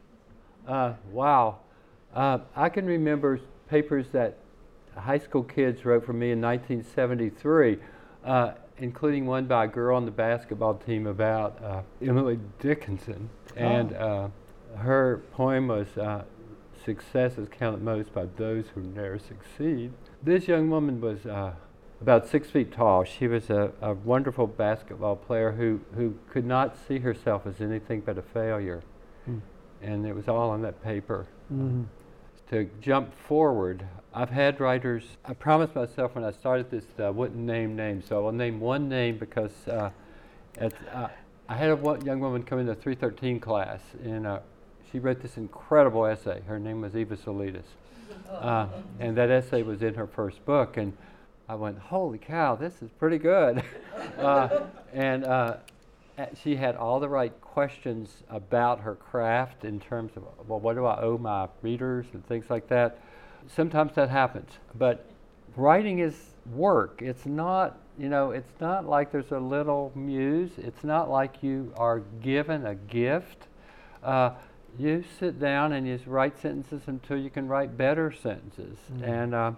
Uh, wow. Uh, I can remember papers that high school kids wrote for me in nineteen seventy-three, uh, including one by a girl on the basketball team about uh, Emily Dickinson. And uh, her poem was uh, "Success is counted most by those who never succeed." This young woman was uh, about six feet tall. She was a, a wonderful basketball player who, who could not see herself as anything but a failure. Mm. And it was all on that paper. Mm-hmm. To jump forward, I've had writers, I promised myself when I started this that I wouldn't name names, so I'll name one name because uh, it's, uh, I had a one young woman come into three thirteen class, and uh, she wrote this incredible essay. Her name was Eva Solitas, uh, and that essay was in her first book, and I went, holy cow, this is pretty good. uh, and uh, she had all the right questions about her craft in terms of, well, what do I owe my readers and things like that. Sometimes that happens, but writing is work. It's not, you know, it's not like there's a little muse. It's not like you are given a gift. Uh, you sit down and you write sentences until you can write better sentences, mm-hmm. and uh,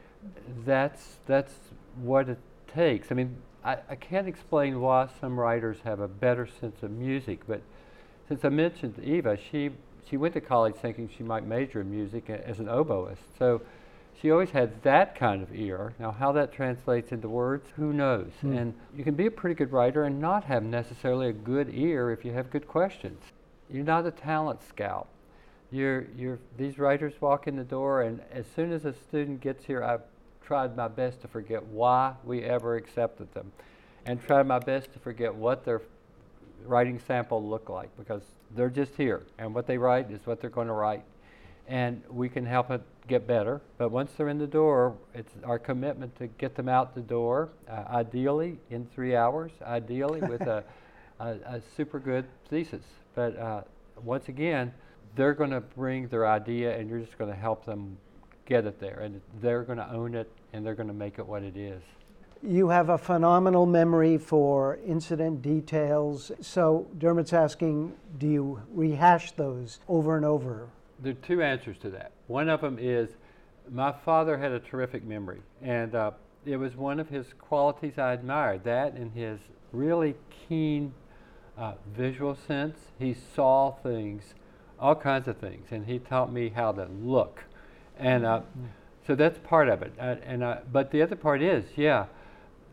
that's that's what it takes. I mean, I, I can't explain why some writers have a better sense of music, but since I mentioned Eva, she she went to college thinking she might major in music a, as an oboist. So she always had that kind of ear. Now, how that translates into words, who knows? Mm. And you can be a pretty good writer and not have necessarily a good ear if you have good questions. You're not a talent scout. You're, you're, these writers walk in the door, and as soon as a student gets here, I've tried my best to forget why we ever accepted them, and tried my best to forget what their writing sample looked like, because they're just here, and what they write is what they're going to write, and we can help it get better. But once they're in the door, it's our commitment to get them out the door, uh, ideally in three hours, ideally with a, a, a super good thesis. But uh, once again, they're going to bring their idea, and you're just going to help them get it there, and they're going to own it, and they're going to make it what it is. You have a phenomenal memory for incident details. So Dermot's asking, do you rehash those over and over? There are two answers to that. One of them is my father had a terrific memory, and uh, it was one of his qualities I admired, that and his really keen uh, visual sense. He saw things, all kinds of things, and he taught me how to look. And uh, mm-hmm. so that's part of it. Uh, and uh, but the other part is, yeah,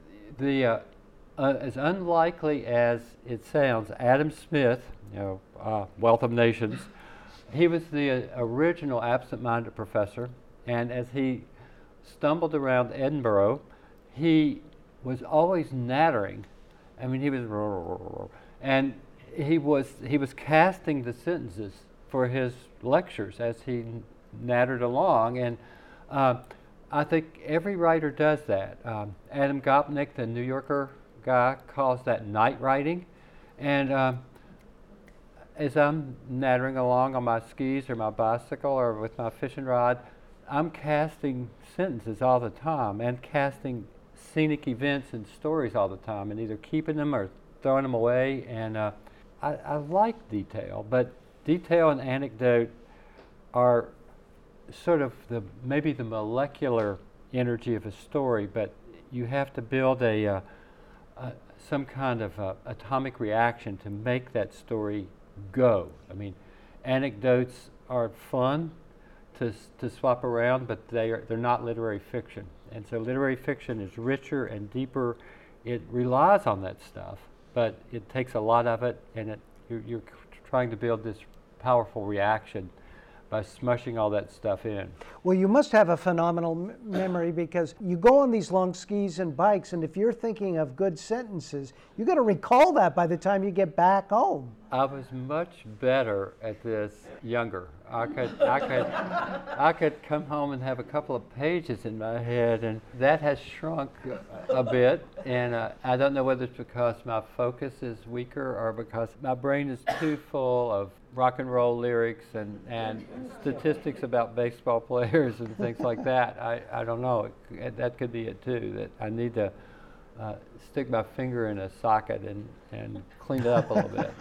the uh, uh, as unlikely as it sounds, Adam Smith, you know, uh, Wealth of Nations, he was the uh, original absent-minded professor, and as he stumbled around Edinburgh, he was always nattering. I mean, he was, and he was he was casting the sentences for his lectures as he nattered along, and uh, I think every writer does that. Um, Adam Gopnik, the New Yorker guy, calls that night writing, and um, as I'm nattering along on my skis or my bicycle or with my fishing rod, I'm casting sentences all the time and casting scenic events and stories all the time, and either keeping them or throwing them away. And uh, I, I like detail, but detail and anecdote are sort of the maybe the molecular energy of a story, but you have to build a, uh, uh, some kind of uh, atomic reaction to make that story go. I mean, anecdotes are fun to to swap around, but they are they're not literary fiction, and so literary fiction is richer and deeper. It relies on that stuff, but it takes a lot of it, and it you're, you're trying to build this powerful reaction by smushing all that stuff in. Well, you must have a phenomenal m- memory because you go on these long skis and bikes, and if you're thinking of good sentences, you got to recall that by the time you get back home. I was much better at this younger. I could, I could, I could come home and have a couple of pages in my head, and that has shrunk a, a bit. And uh, I don't know whether it's because my focus is weaker or because my brain is too full of rock and roll lyrics and, and statistics about baseball players and things like that. I, I don't know. It, that could be it too. That I need to uh, stick my finger in a socket and, and clean it up a little bit.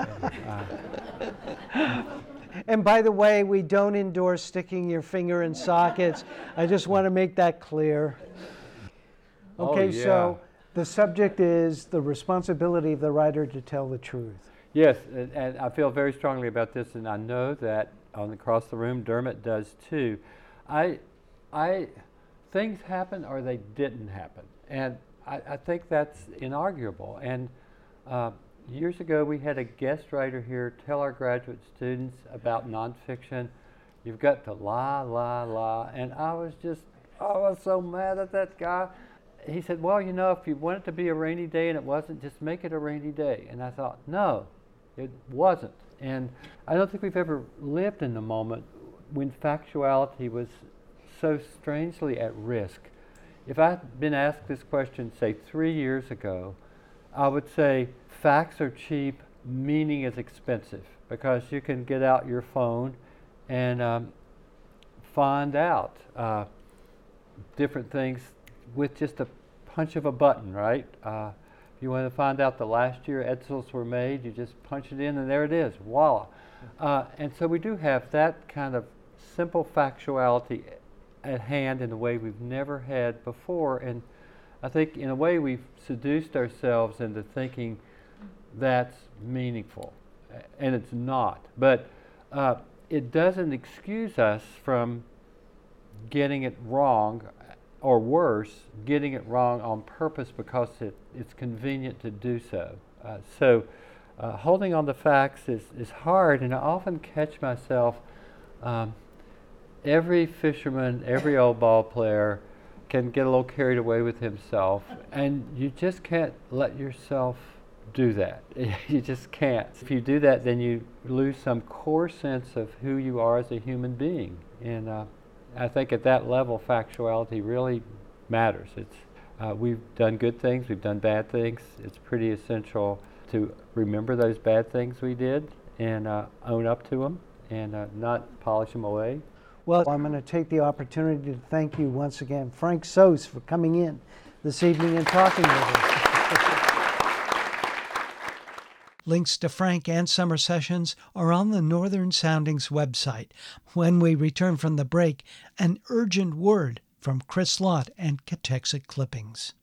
Uh, And by the way, we don't endorse sticking your finger in sockets. I just want to make that clear. Okay, oh, yeah. so the subject is the responsibility of the writer to tell the truth. Yes, and, and I feel very strongly about this, and I know that on across the room, Dermot does too. I, I, things happen or they didn't happen, and I, I think that's inarguable. And uh, years ago, we had a guest writer here tell our graduate students about nonfiction, you've got to lie, lie, lie, and I was just, I was so mad at that guy. He said, well, you know, if you want it to be a rainy day and it wasn't, just make it a rainy day. And I thought, no, it wasn't. And I don't think we've ever lived in the moment when factuality was so strangely at risk. If I'd been asked this question, say, three years ago, I would say facts are cheap, meaning is expensive, because you can get out your phone and um, find out uh, different things with just a punch of a button, right? Uh, if you want to find out the last year Edsels were made, you just punch it in and there it is, voila. Uh, and so we do have that kind of simple factuality at hand in a way we've never had before. And I think in a way we've seduced ourselves into thinking that's meaningful, and it's not. But uh, it doesn't excuse us from getting it wrong, or worse, getting it wrong on purpose because it, it's convenient to do so. Uh, so uh, holding on to facts is, is hard, and I often catch myself, um, every fisherman, every old ball player can get a little carried away with himself, and you just can't let yourself do that. You just can't. If you do that, then you lose some core sense of who you are as a human being. And uh, I think at that level, factuality really matters. It's uh, we've done good things, we've done bad things. It's pretty essential to remember those bad things we did and uh, own up to them and uh, not polish them away. Well, I'm going to take the opportunity to thank you once again, Frank Soos, for coming in this evening and talking with us. Links to Frank and summer sessions are on the Northern Soundings website. When we return from the break, an urgent word from Chris Lott and Catexic Clippings.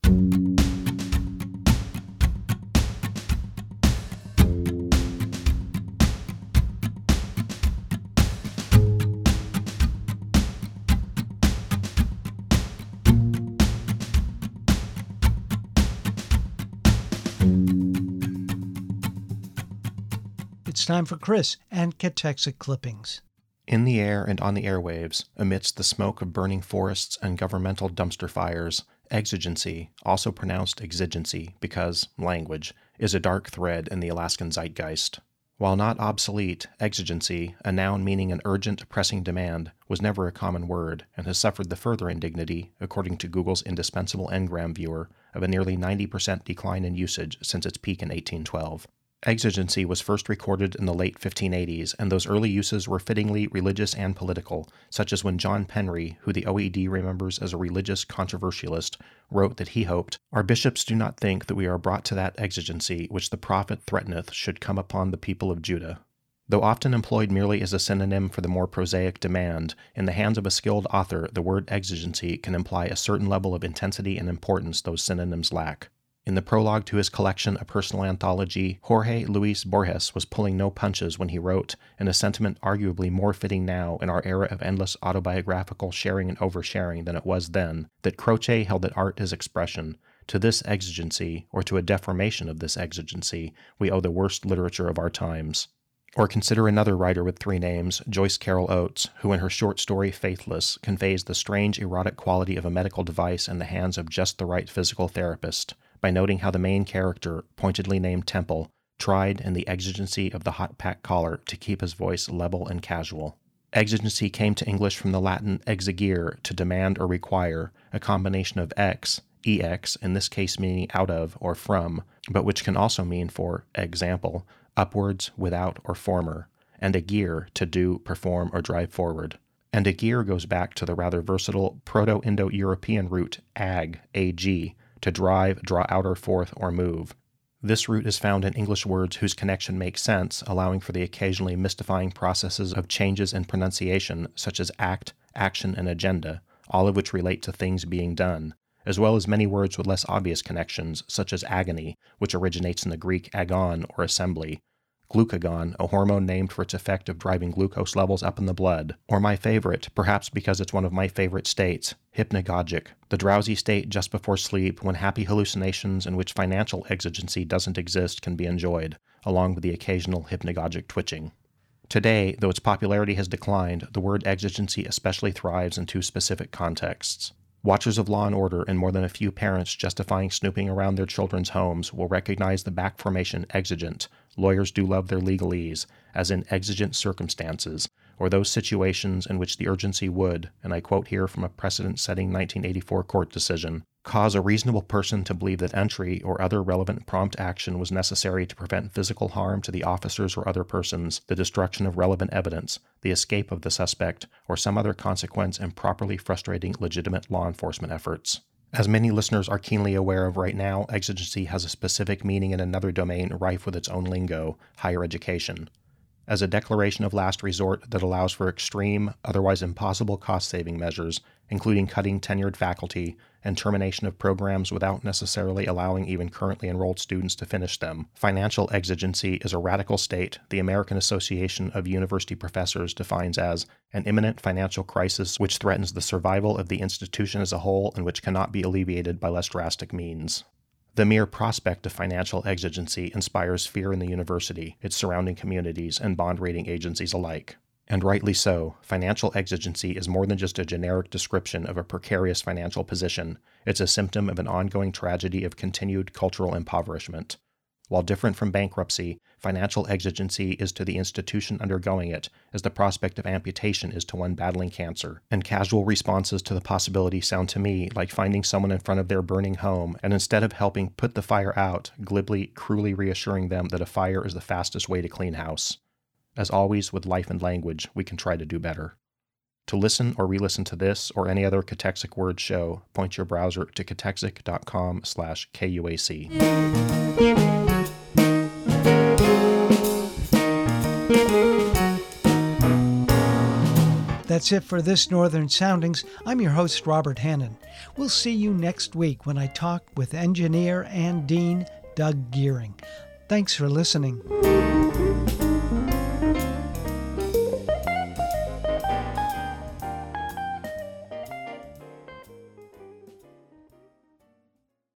time for Chris and Catexic Clippings. In the air and on the airwaves, amidst the smoke of burning forests and governmental dumpster fires, exigency, also pronounced exigency because, language, is a dark thread in the Alaskan zeitgeist. While not obsolete, exigency, a noun meaning an urgent, pressing demand, was never a common word and has suffered the further indignity, according to Google's indispensable Ngram viewer, of a nearly ninety percent decline in usage since its peak in eighteen twelve. Exigency was first recorded in the late fifteen eighties, and those early uses were fittingly religious and political, such as when John Penry, who the O E D remembers as a religious controversialist, wrote that he hoped, "Our bishops do not think that we are brought to that exigency which the prophet threateneth should come upon the people of Judah." Though often employed merely as a synonym for the more prosaic demand, in the hands of a skilled author, the word exigency can imply a certain level of intensity and importance those synonyms lack. In the prologue to his collection, A Personal Anthology, Jorge Luis Borges was pulling no punches when he wrote, in a sentiment arguably more fitting now in our era of endless autobiographical sharing and oversharing than it was then, that Croce held that art is expression. To this exigency, or to a deformation of this exigency, we owe the worst literature of our times. Or consider another writer with three names, Joyce Carol Oates, who in her short story Faithless conveys the strange erotic quality of a medical device in the hands of just the right physical therapist, by noting how the main character, pointedly named Temple, tried in the exigency of the hot pack collar to keep his voice level and casual. Exigency came to English from the Latin exigere, to demand or require, a combination of ex, ex, in this case meaning out of or from, but which can also mean, for example, upwards, without, or former, and agere, to do, perform, or drive forward. And agere goes back to the rather versatile Proto-Indo-European root ag, ag, to drive, draw out or forth, or move. This root is found in English words whose connection makes sense, allowing for the occasionally mystifying processes of changes in pronunciation, such as act, action, and agenda, all of which relate to things being done, as well as many words with less obvious connections, such as agony, which originates in the Greek agon, or assembly, glucagon, a hormone named for its effect of driving glucose levels up in the blood, or my favorite, perhaps because it's one of my favorite states, hypnagogic, the drowsy state just before sleep when happy hallucinations in which financial exigency doesn't exist can be enjoyed, along with the occasional hypnagogic twitching. Today, though its popularity has declined, the word exigency especially thrives in two specific contexts. Watchers of law and order and more than a few parents justifying snooping around their children's homes will recognize the back formation exigent, lawyers do love their legalese, as in exigent circumstances, or those situations in which the urgency would, and I quote here from a precedent-setting nineteen eighty-four court decision, cause a reasonable person to believe that entry or other relevant prompt action was necessary to prevent physical harm to the officers or other persons, the destruction of relevant evidence, the escape of the suspect, or some other consequence improperly frustrating legitimate law enforcement efforts. As many listeners are keenly aware of right now, exigency has a specific meaning in another domain rife with its own lingo, higher education. As a declaration of last resort that allows for extreme, otherwise impossible cost-saving measures, including cutting tenured faculty and termination of programs without necessarily allowing even currently enrolled students to finish them, financial exigency is a radical state the American Association of University Professors defines as an imminent financial crisis which threatens the survival of the institution as a whole and which cannot be alleviated by less drastic means. The mere prospect of financial exigency inspires fear in the university, its surrounding communities, and bond rating agencies alike. And rightly so, financial exigency is more than just a generic description of a precarious financial position. It's a symptom of an ongoing tragedy of continued cultural impoverishment. While different from bankruptcy, financial exigency is to the institution undergoing it as the prospect of amputation is to one battling cancer, and casual responses to the possibility sound to me like finding someone in front of their burning home and instead of helping put the fire out, glibly, cruelly reassuring them that a fire is the fastest way to clean house. As always, with life and language, we can try to do better. To listen or re-listen to this or any other Catexic Word show, point your browser to catexic.com slash KUAC. That's it for this Northern Soundings. I'm your host, Robert Hannon. We'll see you next week when I talk with engineer and dean Doug Gearing. Thanks for listening.